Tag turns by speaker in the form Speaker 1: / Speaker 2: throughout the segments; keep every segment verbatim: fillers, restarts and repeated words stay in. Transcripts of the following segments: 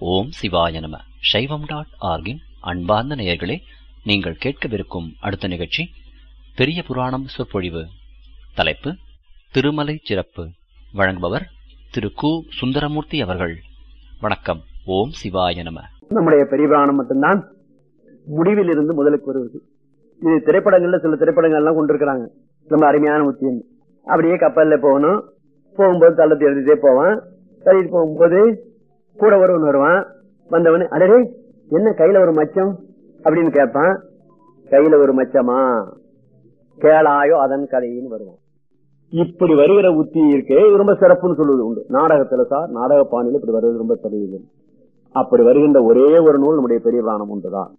Speaker 1: ஓம் சிவாய நம. சைவம் டாட் ஆர்கின் அன்பார்ந்த நேயர்களே, நீங்கள் கேட்கவிருக்கும் அடுத்த நிகழ்ச்சி பெரிய புராணம் சொற்பொழிவு. தலைப்பு திருமலை சிறப்பு. வழங்குபவர் திரு கு சுந்தரமூர்த்தி அவர்கள். வணக்கம். ஓம் சிவாய நம.
Speaker 2: நம்முடைய பெரிய புராணம் மட்டும்தான் முடிவில் இருந்து முதலுக்கு வருவது. இது திரைப்படங்கள்ல சில திரைப்படங்கள் எல்லாம் கொண்டிருக்கிறாங்க. ரொம்ப அருமையான உத்தியம். அப்படியே கப்பல்ல போகணும், போகும்போது தள்ளத்தை எழுதிட்டே போவான். தள்ளிட்டு போகும்போது கூட ஒருவன் வருவான். வந்தவனு அடரே என்ன கையில ஒரு மச்சம் அப்படின்னு கேட்பான். கையில ஒரு மச்சமா, கேளாயோ அதன் கதைன்னு வருவான். இப்படி வருகிற உத்தி இருக்கு, ரொம்ப சிறப்புன்னு சொல்லுவது உண்டு நாடகத்துல. சார் நாடக பாணியில இப்படி வருவது ரொம்ப தெரியுது. அப்படி வருகின்ற ஒரே ஒரு நூல் நம்முடைய பெரிய புராணம் உண்டுதான்.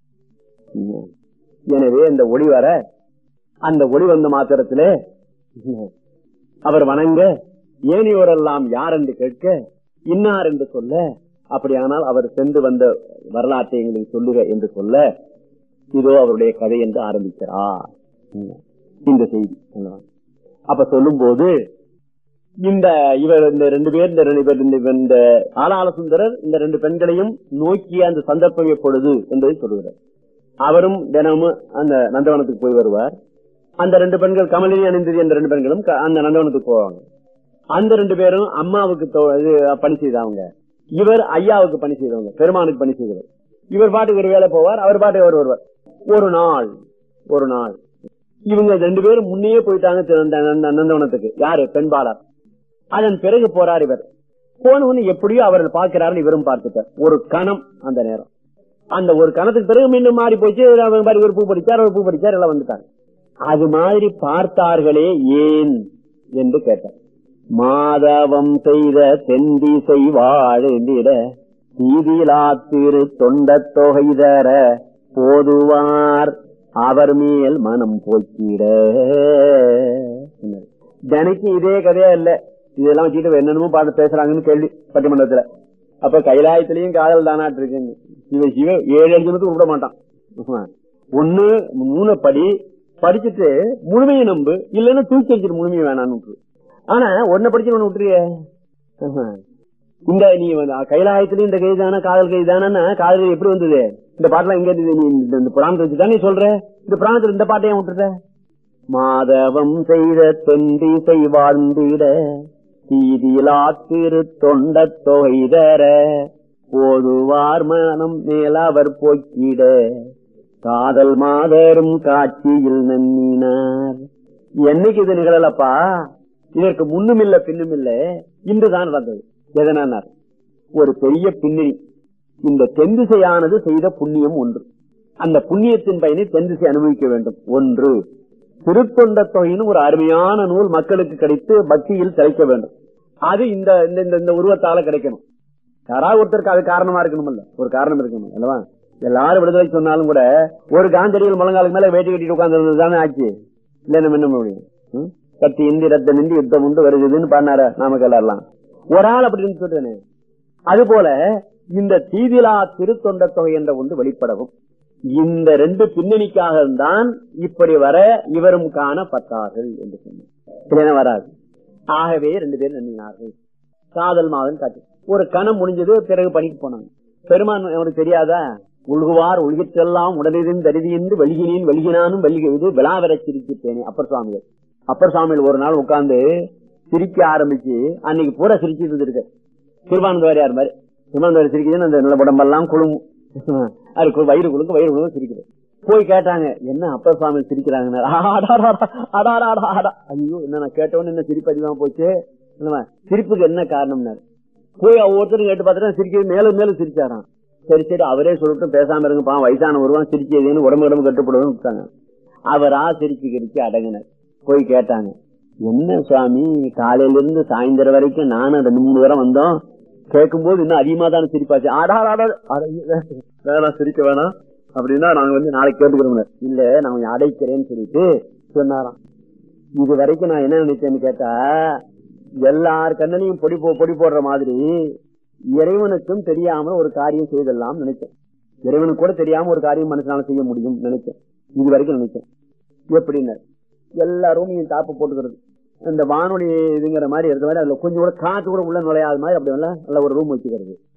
Speaker 2: எனவே இந்த ஒளி வர, அந்த ஒளி வந்த மாத்திரத்திலே அவர் வணங்க, ஏனையோரெல்லாம் யார் என்று கேட்க, இன்னார் என்று சொல்ல, அப்படியானால் அவர் சென்று வந்த வரலாற்றை எங்களுக்கு சொல்லுக என்று சொல்ல, இதோ அவருடைய கதை என்று ஆரம்பிக்கிறார் இந்த செய்தி. அப்ப சொல்லும் போது இந்த இவர் இந்த ரெண்டு பேர் இந்த ரெண்டு பேர் இந்த ஆளாள சுந்தரர் இந்த ரெண்டு பெண்களையும் நோக்கிய அந்த சந்தர்ப்பம் எப்பொழுது என்பதை சொல்லுகிறார். அவரும் தினமும் அந்த நந்தவனத்துக்கு போய் வருவார். அந்த ரெண்டு பெண்கள் கமலினி அணிந்தது என்ற ரெண்டு பெண்களும் அந்த நந்தவனத்துக்கு போவாங்க. அந்த ரெண்டு பேரும் அம்மாவுக்கு பணி செய்தவங்க, இவர் ஐயாவுக்கு பணி செய்தவங்க, பெருமானுக்கு பணி செய்தவர். இவர் பாட்டுக்கு ஒரு வேலை போவார், அவர் பாட்டுக்கு அவர் வருவார். ஒரு நாள் ஒரு நாள் இவங்க ரெண்டு பேரும் முன்னே போயிட்டாங்க நந்தவனத்துக்கு. யாரு? பெண்பாளர். அதன் பிறகு போறார் இவர். போனவன்னு எப்படியோ அவர்கள் பார்க்கிறாருன்னு இவரும் பார்த்துட்டார். ஒரு கணம் அந்த நேரம், அந்த ஒரு கணத்துக்கு பிறகு மீண்டும் மாறி போச்சு. ஒரு பூ படிச்சார், ஒரு பூ படிச்சார், எல்லாம் வந்துட்டாங்க. அது மாதிரி பார்த்தார்களே ஏன் என்று கேட்டார். மாதவம் செய்த தென்திசை வாழிட தீதிலா திரு தொண்ட தொகை தர போதுவார் அவர் மேல் மனம் போக்கிட. தினைக்கு இதே கதையா இல்ல, இதெல்லாம் வச்சுட்டு என்னென்னமோ பாட்டு பேசுறாங்கன்னு கேள்வி பட்டிமன்றத்துல. அப்ப கைலாயத்திலையும் காதல் தானாட்டு இருக்குங்க. சிவ சிவ ஏழு எழுதுனதுக்கு விட மாட்டான். ஒண்ணு மூணு படி படிச்சுட்டு முழுமையை நம்பு, இல்லைன்னா தூக்கி வச்சுட்டு முழுமையை வேணான்னு. ஆனா ஒன்ன படிச்சு ஒண்ணு விட்டுறிய. இந்த நீ கைலாயத்திலயும் இந்த கைதானா காதல் கைதானா, காதல் எப்படி வந்தது? இந்த பாட்டுலாம் இங்க இந்த புராணத்தை வச்சுதான் நீ சொல்ற. இந்த புராணத்துல இந்த பாட்டையும் விட்டுற. மாதவம் செய்த தென்திசை வாழ்ந்திட தீதிலா திரு தொண்ட தொகை தர போதுவார் மனம் மேல அவர் போக்கிட காதல் மாதரும் காட்சியில் நன்னினார். என்னைக்கு இது நிகழலப்பா? இதற்கு முன்னும் இல்ல பின்னும் இல்ல, இன்றுதான் நடந்தது. எதனார்? ஒரு பெரிய பின்னணி. இந்த தென்திசையானது செய்த புண்ணியம் ஒன்று. அந்த புண்ணியத்தின் பயனை தென்திசை அனுபவிக்க வேண்டும். ஒன்று, திருத்தொண்ட தொகைன்னு ஒரு அருமையான நூல் மக்களுக்கு கிடைத்து பக்தியில் திளைக்க வேண்டும். அது இந்த இந்த உருவத்தால கிடைக்கணும். யாராவது ஒருத்தருக்கு அது காரணமா இருக்கணும்ல, ஒரு காரணம் இருக்கணும் அல்லவா? எல்லாரும் விடுதலை சொன்னாலும் கூட ஒரு காந்தடிகள் முழங்காலுக்கு மேல வேட்டி கட்டிட்டு உட்கார்ந்து தானே ஆச்சு. இல்ல நம்ம என்ன முடியும்? கத்தி இந்தி ரத்த நின்று யுத்தம் உண்டு வருகுதுன்னு பாடினார நமக்கு எல்லாம். ஒரு ஆள் அப்படின்னு சொல்றேனே. அது போல இந்த தீதிலா திருத்தொண்ட தொகை என்ற ஒன்று வெளிப்படவும் இந்த ரெண்டு பின்னணிக்காக தான் இப்படி வர இவரும் காணப்பட்டார்கள் என்று சொன்ன வராது. ஆகவே ரெண்டு பேரும் நம்பினார்கள். காதல் மாதன் காட்சி ஒரு கணம் முடிஞ்சது. பிறகு பணிக்கு போனாங்க. பெருமான் அவனுக்கு தெரியாதா? உள்குவார் உலகிற்றெல்லாம் உடலிருந்து தருதியின்று வெளிகினேன் வெளிகினானும் வெளிகிறது விழாவர சிரிச்சிருப்பேனே அப்பர் சுவாமிகள். அப்பர் சுவாமிகள் ஒரு நாள் உட்கார்ந்து சிரிக்க ஆரம்பிச்சு அன்னைக்கு பூரா சிரிச்சிட்டு இருந்திருக்கு. திருவானந்த வாரியார் மாதிரி திருவானந்த வாரி சிரிக்குதுன்னு அந்த நல்ல உடம்பெல்லாம் குழுங்கும், அதுக்கு வயிறு குழுங்க வயிறு குழுங்க சிரிக்குது. போய் கேட்டாங்க, என்ன அப்பர் சுவாமி சிரிக்கிறாங்க? ஐயோ என்ன நான் கேட்டவன்னு என்ன சிரிப்பு அதிகமா போச்சு, சிரிப்புக்கு என்ன காரணம்னாரு. போய் ஒவ்வொருத்தரும் கேட்டு பார்த்துட்டா சிரிக்கிறது மேலும் மேலும் சிரிச்சாராம். சரி சரி அவரே சொல்லட்டும், பேசாம இருங்க, பா வயசான ஒருவன் சிரிச்சதுன்னு உடம்பு உடம்பு கட்டுப்படுதுன்னு விட்டாங்க. அவரா சிரிச்சு கிரிச்சு அடங்கினார். போய் கேட்டாங்க, என்ன சுவாமி காலையில இருந்து சாயந்தரம் வரைக்கும் நானும் ரெண்டு மூணு பேரும் வந்தோம், கேட்கும் போது இன்னும் அதிகமா தானே சிரிப்பாச்சு. ஆடா வேணாம் சிரிக்க வேணாம் அப்படின்னா நாங்க வந்து நாளைக்கு கேட்டுக்கிறோம். இல்ல நான் கொஞ்சம் அடைக்கிறேன்னு சொல்லிட்டு சொன்னாராம். இது வரைக்கும் நான் என்ன நினைச்சேன்னு கேட்டா, எல்லார் கண்ணனையும் பொடி போ பொடி போடுற மாதிரி இறைவனுக்கும் தெரியாம ஒரு காரியம் செய்தெல்லாம் நினைச்சேன். இறைவனுக்கு கூட தெரியாம ஒரு காரியம் மனுஷனால செய்ய முடியும் நினைச்சேன். இது வரைக்கும் நினைச்சேன். எப்படின்னு எல்லாரும் நீங்க தாப்பு போட்டுக்கிறது, இந்த வானொலி இதுங்கிற மாதிரி இருக்கிற மாதிரி அதுல கொஞ்சம் கூட காத்து கூட உள்ள நுழையாத மாதிரி அப்படி நல்ல ஒரு ரூம் வச்சுக்கிறது.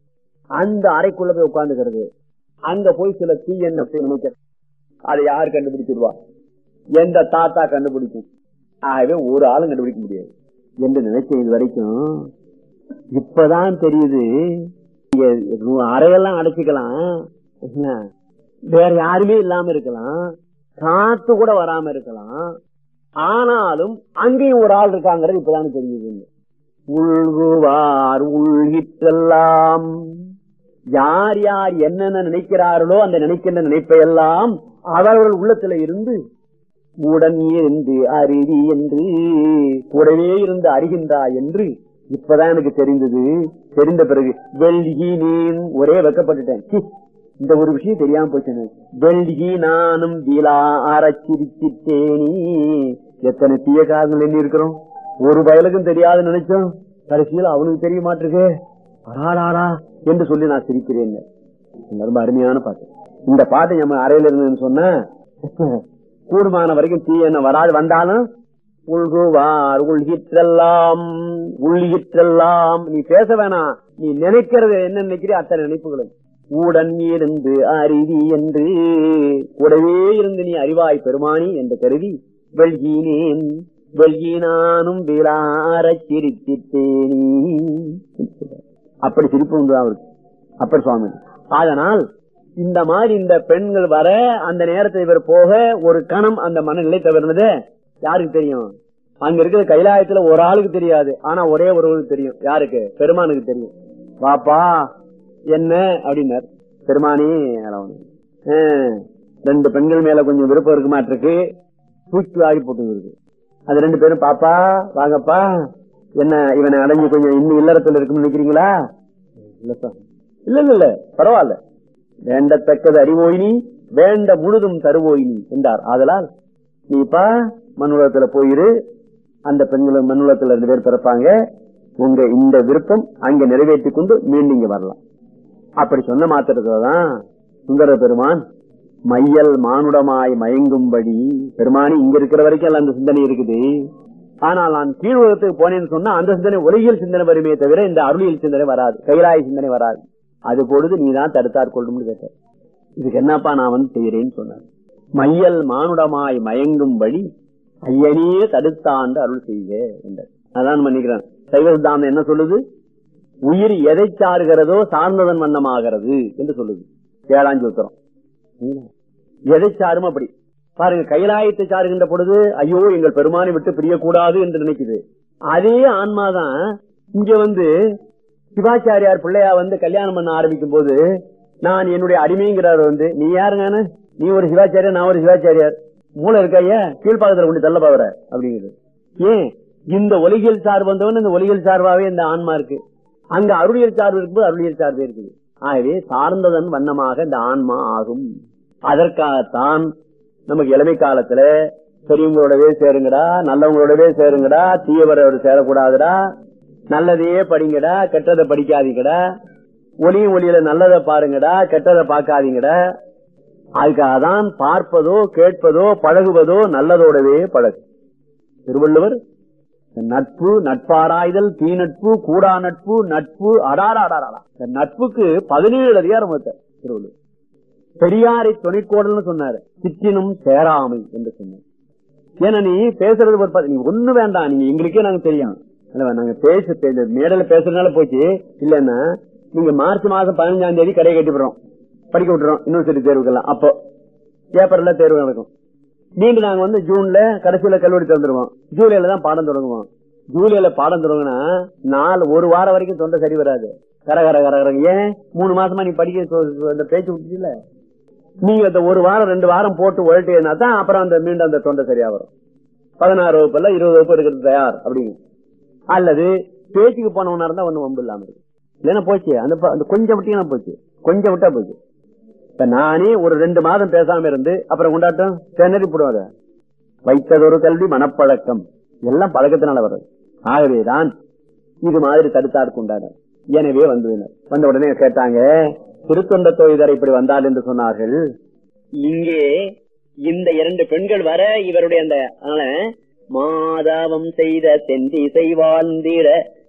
Speaker 2: அந்த அறைக்குள்ள போய் உட்கார்ந்துக்கிறது. அங்க போய் சில தீ என்ன நினைக்க அதை யார் கண்டுபிடிச்சிருவா? எந்த தாத்தா கண்டுபிடிக்கும்? ஆகவே ஒரு ஆளும் கண்டுபிடிக்க முடியாது என்று நினைச்ச இது வரைக்கும். இப்பதான் தெரியுது, அறையெல்லாம் அடைச்சிக்கலாம், வேற யாருமே இல்லாம இருக்கலாம், காத்து கூட வராம இருக்கலாம், ஆனாலும் அங்கேயும் ஒரு ஆள் இருக்காங்கிறது இப்பதான் தெரியுது. உள்குவார் உள்கிட்டெல்லாம் யார் யார் என்னென்ன நினைக்கிறார்களோ அந்த நினைக்கின்ற நினைப்பையெல்லாம் அவர்கள் உள்ளத்துல இருந்து உடன் இருந்து அறிவி என்று கூடவே இருந்து அறிகின்றா என்று இப்பதான் எனக்கு தெரிந்தது. தெரிந்த பிறகு வெள்கி நீன் ஒரே வெக்கப்பட்டுட்டேன். இந்த ஒரு விஷயம் தெரியாம போச்சு. வெள்கி நானும் வீலா ஆரச்சிரிச்சிட்டேனி. எத்தனை தீய காரணங்கள் எண்ணி இருக்கிறோம், ஒரு பயலுக்கும் தெரியாது நினைச்சோம், கடைசியில் அவனுக்கு தெரிய மாட்டிருக்கு அடாடாடா என்று சொல்லி நான் சிரிக்கிறேன். ரொம்ப அருமையான பாட்டு. இந்த பாட்டு நம்ம அறையில இருந்ததுன்னு சொன்ன கூடுமான வரைக்கும் தீ என்ன வராது, வந்தாலும் உள்குவார் உள்கிற்றெல்லாம் உள்கிற்றெல்லாம். நீ பேச வேணாம், நீ நினைக்கிறது என்ன நினைக்கிறிய அத்தனை நினைப்புகளும் உடன் இருந்து அறிவி என்று கூடவே இருந்து நீ அறிவாய் பெருமானி என்று கருதி வெள்கினேன் வெள்கினானும் விழார சிரிச்சிட்டேனி. அப்படி சிரிப்பு உண்டு அவருக்கு அப்பர் சுவாமி. அதனால் இந்த மாதிரி இந்த பெண்கள் வர அந்த நேரத்தில் இவர் போக ஒரு கணம் அந்த மனநிலை தவிர்ந்தது யாருக்கு தெரியும்? அங்க இருக்கிற கைலாயத்துல ஒரு ஆளுக்கு தெரியாது, ஆனா ஒரே ஒருவருக்கு தெரியும். யாருக்கு? பெருமானுக்கு தெரியும். வாப்பா என்ன அப்படின்னார். பெருமானி ரெண்டு பெண்கள் மேல கொஞ்சம் விருப்பம் இருக்க மாட்டிருக்கு, தூக்கி வாங்கி போட்டு இருக்கு. அது ரெண்டு பேரும் பாப்பா வாங்கப்பா, என்ன இவனை அடைஞ்சு கொஞ்சம் இன்னும் இல்லறத்துல இருக்குன்னு நினைக்கிறீங்களா? இல்ல இல்ல இல்ல பரவாயில்ல, வேண்டத்தக்கது அறிவோயினி வேண்ட முழுதும் தருவோயினி என்றார். ஆதலால் நீப்பா மண்ணுலகத்துல போயிரு, அந்த பெண்களும் மண்ணுலகத்துல ரெண்டு பேர் பிறப்பாங்க, உங்க இந்த விருப்பம் அங்க நிறைவேற்றி கொண்டு மீண்டும் இங்க வரலாம். அப்படி சொன்ன மாத்திரத்துலதான் சுந்தர பெருமான் மையல் மானுடமாய் மயங்கும்படி, பெருமானி இங்க இருக்கிற வரைக்கும் அந்த சிந்தனை இருக்குது, ஆனால் நான் கீழ் உலகத்துக்கு போனேன்னு சொன்னா அந்த சிந்தனை ஒளியியல் சிந்தனை வருமே தவிர இந்த அருளியல் சிந்தனை வராது, கைலாய சிந்தனை வராது. அது பொழுது நீதான் தடுத்தாற் கொள்ளும்னு கேட்ட. இதுக்கு என்னப்பா நான் வந்து செய்யறேன்னு சொன்னேன். மையல் மானுடமாய் மயங்கும்படி ஐயனே தடுத்தாண்டு அருள் செய்க என்றார். அதான் பண்ணிக்கிறேன். சைவ சித்தாந்தம் என்ன சொல்லுது? உயிர் எதை சாருகிறதோ சார்ந்ததன் வண்ணமாகிறது என்று சொல்லுது ஏழாம் சூத்திரம். எதை சாரும் அப்படி பாருங்க. கைலாயத்தை சாருகின்ற பொழுது ஐயோ எங்கள் பெருமானை விட்டு பிரியக்கூடாது என்று நினைக்குது. அதே ஆன்மாதான் இங்க வந்து சிவாச்சாரியார் பிள்ளையா வந்து கல்யாணம் பண்ண ஆரம்பிக்கும் போது நான் என்னுடைய அடிமைங்கிறார் வந்து, நீ யாருங்க? நீ ஒரு சிவாச்சாரியார், நான் ஒரு சிவாச்சாரியார், மூளை இருக்கையா கீழ்பாகத்துல கொண்டு தள்ள பாக்குற அப்படிங்கிறது. ஏன் இந்த ஒலிகள் சார்பு வந்தவன் இந்த ஒலிகள் சார்பாவே இந்த ஆன்மா இருக்கு, அங்க அருளியல் சார்பு இருக்கும்போது அருளியல் சார்பு இருக்குது. ஆகவே சார்ந்ததன் வண்ணமாக இந்த ஆன்மா ஆகும். அதற்காகத்தான் நமக்கு இளமை காலத்துல பெரியவங்களோடவே சேருங்கடா, நல்லவங்களோடவே சேருங்கடா, தீயவரோட சேரக்கூடாதுடா, நல்லதையே படிங்கடா, கெட்டதை படிக்காதீங்கடா, ஒளியும் ஒளியில நல்லதை பாருங்கடா, கெட்டதை பார்க்காதீங்கடா. அதுக்காக தான் பார்ப்பதோ கேட்பதோ பழகுவதோ நல்லதோடவே பழகு. திருவள்ளுவர் நட்பு நட்பாராய்தல் தீ நட்பு கூடா நட்பு நட்பு அடாராடாரா நட்புக்கு பதினேழு அதிகாரம் திருவள்ளுவர். பெரியாரை துணைக்கோடல்னு சொன்னாரு, சிற்றினும் சேராமை என்று சொன்னார். ஏன்னா நீ பேசுறது ஒரு நீ ஒண்ணு வேண்டாம், நீங்க எங்களுக்கே நாங்க தெரியும், நாங்க பேச மேடையில பேசுறதுனால போச்சு. இல்லன்னா நீங்க மார்ச் மாசம் பதினஞ்சாம் தேதி கடையை கட்டிவிடுறோம், படிக்க விட்டுறோம் யூனிவர்சிட்டி தேர்வுக்கெல்லாம். அப்போ ஏப்ரல்ல தேர்வு நடக்கும். மீண்டும் நாங்க வந்து ஜூன்ல கடைசியில கல்லூரி திறந்துருவோம், ஜூலைல தான் பாடம் தொடங்குவோம். ஜூலைல பாடம் தொடங்கினா நாலு ஒரு வாரம் வரைக்கும் தொண்டை சரி வராது, கரகர கரகரங்க. ஏன் மூணு மாசமா நீ படிக்க அந்த பேச்சு விட்டுல, நீங்க அந்த ஒரு வாரம் ரெண்டு வாரம் போட்டு உழட்டேன்னா தான் அப்புறம் அந்த மீண்டும் அந்த தொண்டை சரியா வரும். பதினாறு வகுப்புல இருபது வகுப்பு எடுக்கிறது தயார் அப்படிங்க. அல்லது பேச்சுக்கு போனவனா இருந்தா ஒண்ணு வம்பு இல்லாம இருக்கு. இல்லைன்னா போச்சு அந்த கொஞ்சம் விட்டீங்கன்னா போச்சு, கொஞ்சம் விட்டா போச்சு. இப்ப நானே ஒரு ரெண்டு மாதம் பேசாம இருந்து அப்புறம் கொண்டாட்டம் திணறி போடுவாங்க. வைத்ததொரு கல்வி மனப்பழக்கம் எல்லாம் பழக்கத்தினால வர்றது. ஆகவேதான் இது மாதிரி தடுத்தாருக்கு உண்டான. எனவே வந்ததுனர் வந்த உடனே கேட்டாங்க, திருத்தொண்ட தொழிலர் இப்படி வந்தால் என்று சொன்னார்கள். இங்கே இந்த இரண்டு பெண்கள் வர இவருடைய அந்த மாதவம் செய்த தென்திசை வாழ்ந்திட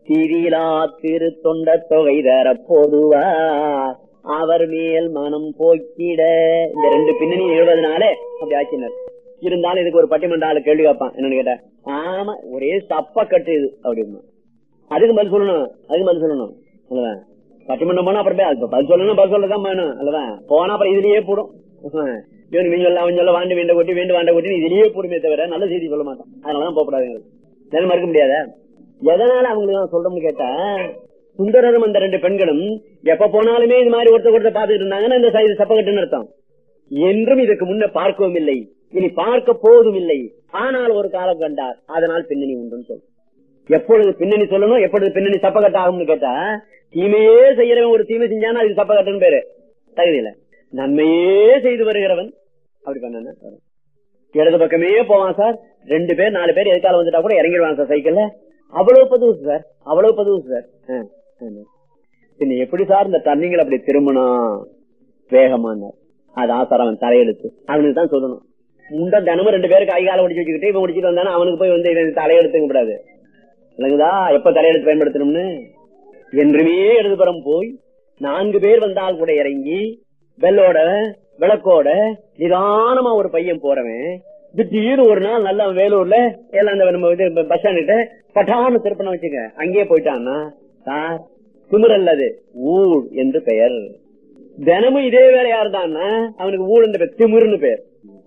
Speaker 2: திரிலா திரு தொண்ட தொகை தர பொதுவா அவர் மேல் மனம் போக்கிட. இந்த ரெண்டு பின்னணி எழுபதுனால அப்படி ஆச்சினர். இருந்தாலும் இதுக்கு ஒரு பட்டிமன்ற ஆளு கேள்வி வைப்பான். என்னன்னு கேட்டா, ஆமா ஒரே சப்ப கட்டு இது அப்படின்னா அதுக்கு பதில் சொல்லணும். அதுக்கு பதில் சொல்லணும் அல்லவா? பட்டிமன்றம் போனா அப்புறம் பதில் சொல்லணும். பதில் சொல்லதான் வேணும் அல்லவா? போனா அப்புறம் இதுலயே போடும். இவன் மிஞ்சொல்ல அவன் சொல்ல வாண்டு வேண்ட கொட்டி வேண்டு வாண்ட கொட்டி இதுலயே போடுமே தவிர நல்ல செய்தி சொல்ல மாட்டான். அதனாலதான் போகப்படாது. நிலைமை இருக்க முடியாத. எதனால அவங்களுக்கு சொல்றோம்னு கேட்டா, சுந்தரரும் அந்த ரெண்டு பெண்களும் எப்ப போனாலுமே இது மாதிரி ஒருத்தர் ஒருத்தர் பாத்துட்டு இருந்தாங்கன்னா இந்த சைது சப்பகட்டுன்னு அர்த்தம். என்றும் இதுக்கு முன்ன பார்க்கவும் இல்லை, இனி பார்க்க போவதும் இல்லை. ஆனால் ஒரு காலம் கண்டார், அதனால் பின்னணி உண்டுன்னு சொல்லும். எப்பொழுது பின்னணி சொல்லணும், எப்பொழுது பின்னணி சப்பகட்டு ஆகும்னு கேட்டா, தீமையே செய்யறவன் ஒரு தீமை செஞ்சானா அது சப்பகட்டுன்னு பேரு. தகுதியில நன்மையே செய்து வருகிறவன் அப்படி பண்ண இடது பக்கமே போவான் சார். ரெண்டு பேர் நாலு பேர் எதுக்கால வந்துட்டா கூட இறங்கிடுவாங்க சார் சைக்கிள்ல. அவ்வளவு பதுவு சார், அவ்வளவு பதுவு சார். பின்ன எப்படி சார் இந்த டர்னிங்கள் அப்படி திரும்பணும் வேகமானார். அது ஆசாரவன் தலையெடுத்து அவனுக்கு தான் சொல்லணும். முண்ட தினமும் ரெண்டு பேருக்கு கைகால முடிச்சு வச்சுக்கிட்டு இவன் முடிச்சுட்டு வந்தானே அவனுக்கு போய் வந்து தலையெடுத்துங்க கூடாது. இல்லைங்கதா எப்ப தலையெடுத்து பயன்படுத்தணும்னு. என்றுமே இடதுபுறம் போய் நான்கு பேர் வந்தால் கூட இறங்கி பெல்லோட விளக்கோட நிதானமா ஒரு பையன் போறவன் திடீர்னு ஒரு நாள் நல்லா வேலூர்ல எல்லாம் பஸ் ஸ்டாண்ட் பட்டான திருப்பணம் வச்சுக்க அங்கேயே போயிட்டான்னா சார் திமிரல் அது ஊழ் என்று பெயர். தினமும் இதே வேலையா இருந்தான்னா அவனுக்கு ஊழ் என்ற திமிர்னு பெயர்.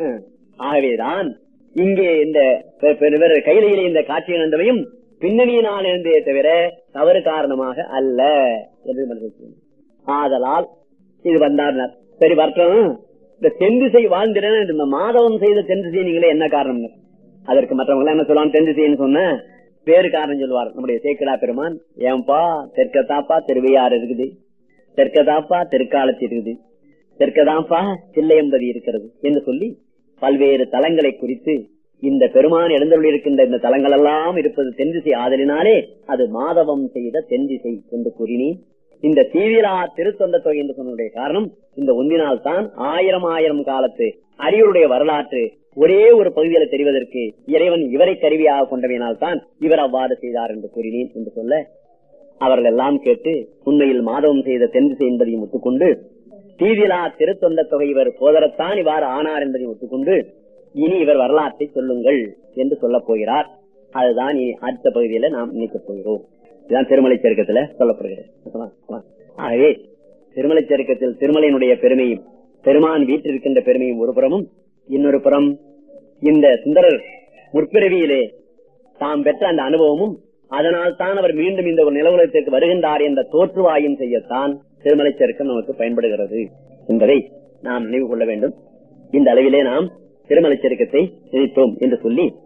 Speaker 2: ஆகவேதான் இங்கே இந்த கையிலே இந்த காட்சி இழந்தவையும் பின்னணியினால் இருந்தே தவிர தவறு காரணமாக அல்ல என்று. ஆதலால் இது வந்தார். சரி வரட்டும். இந்த தென்திசை வாழ்ந்திட இந்த மாதவம் செய்த தென்திசை நீங்களே என்ன காரணம்? அதற்கு மற்றவங்க என்ன சொல்லுவாங்க? தென்திசைன்னு சொன்ன வேறு காரணம் சொல்லுவார் நம்முடைய சேக்கிழா பெருமான். ஏன்பா தெற்கதாப்பா திருவையாறு இருக்குது, தெற்கதாப்பா திருக்காலத்தி இருக்குது, தெற்கதாப்பா தில்லையம்பதி இருக்கிறது என்று சொல்லி பல்வேறு தலங்களை குறித்து இந்த பெருமான் எழுந்தருளி இருக்கின்ற இந்த தலங்கள் எல்லாம் இருப்பது தென்திசை ஆதலினாலே அது மாதவம் செய்த தென்திசை என்று கூறினேன். இந்த தீவிரா திருத்தொண்ட தொகை என்று சொன்னுடைய காரணம் இந்த ஒன்றினால் தான் ஆயிரம் ஆயிரம் காலத்து அரியருடைய வரலாற்று ஒரே ஒரு பகுதியில தெரிவதற்கு இறைவன் இவரை கருவியாக கொண்டவையினால் தான் இவர் அவ்வாறு செய்தார் என்று கூறினேன் என்று சொல்ல, அவர்கள் எல்லாம் கேட்டு உண்மையில் மாதவம் செய்த தென்திசை என்பதையும் ஒத்துக்கொண்டு தீவிரா திருத்தொண்ட தொகை இவர் போதரத்தான் இவ்வாறு ஆனார் என்பதையும் ஒத்துக்கொண்டு இனி இவர் வரலாற்றை சொல்லுங்கள் என்று சொல்ல போகிறார். அதுதான் இனி அடுத்த பகுதியில நாம் நினைக்கப் போகிறோம். இதுதான் திருமலை சருக்கத்துல சொல்லப்படுகிறது. ஆகவே திருமலை சருக்கத்தில் திருமலையினுடைய பெருமையும் பெருமான் வீட்டிருக்கின்ற பெருமையும் ஒரு புறமும், இன்னொரு புறம் இந்த சுந்தரர் முற்பிறவியிலே தாம் பெற்ற அந்த அனுபவமும் அதனால் தான் அவர் மீண்டும் இந்த ஒரு நிலவுலகத்திற்கு வருகின்றார் என்ற தோற்றுவாயும் செய்யத்தான் திருமலை சருக்கம் நமக்கு பயன்படுகிறது என்பதை நாம் நினைவு கொள்ள வேண்டும். இந்த அளவிலே நாம் திருமலை சருக்கத்தை நினைத்தோம் என்று சொல்லி